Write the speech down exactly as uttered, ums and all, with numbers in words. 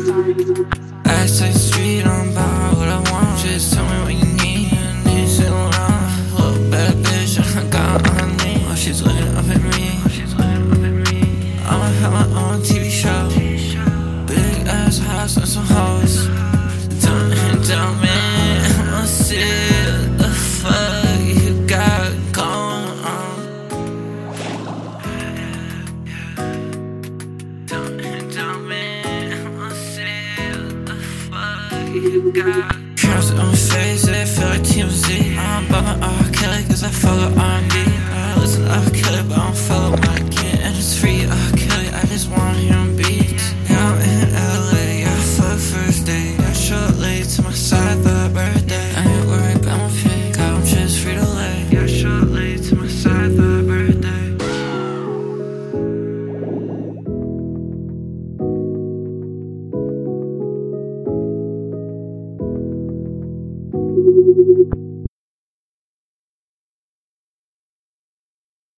I say street on bar, what I want. Just tell me what you need. I need sit around. Little bad bitch, I got on her knee. Oh, she's looking up at me. I'ma have my own T V show. Big ass house and some hoes. Don't hit down, man. I'ma see what the fuck you got going on. Don't hit down, man. I'ma see what the fuck you got. Traps on my face, they feel like T M Z. I'm bumpin' R. Kelly cause I follow R and B. I listen to R. Kelly but I don't follow my kid. And it's free R. Kelly, I just wanna hear him beats. Yeah, I'm in L A, yeah, fuck first day. I showed late to my side by my birthday. I ain't worried about my pay, God, I'm just free to lay. Yeah, I showed late to my side by my birthday. Thank you.